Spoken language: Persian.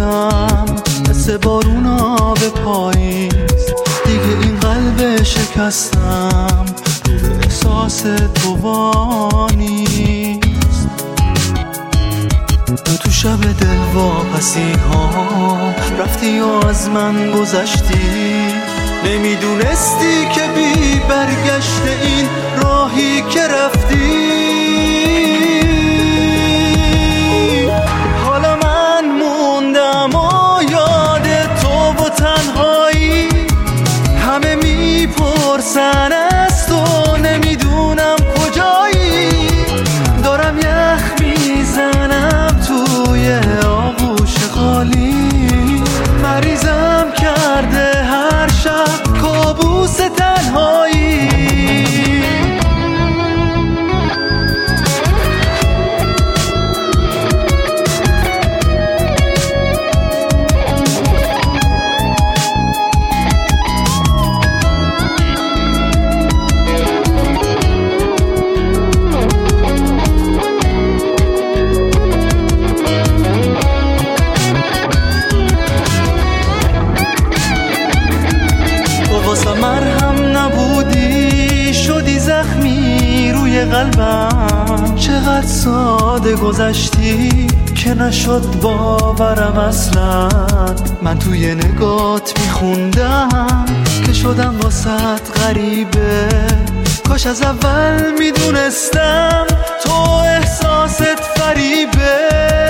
شدم مثل بارون آب پاییز، دیگه این قلب شکستم رو به احساس تو وانیست. تو شب دل واپسی ها رفتی و از من گذشتی، نمیدونستی که بی برگشت این راهی که رفتی. حالا من موندم و یاد تو و تنهایی، همه میپرسن از تو نمیدونم کجایی. دارم یخ میزنم توی آغوش خالی، مریضم کرده هر شب کابوس تنهایی. مرهم نبودی شدی زخمی روی قلبم، چقدر ساده گذشتی که نشد باورم اصلا. من توی نگات میخوندم که شدم واسط غریبه، کاش از اول میدونستم تو احساست فریبه.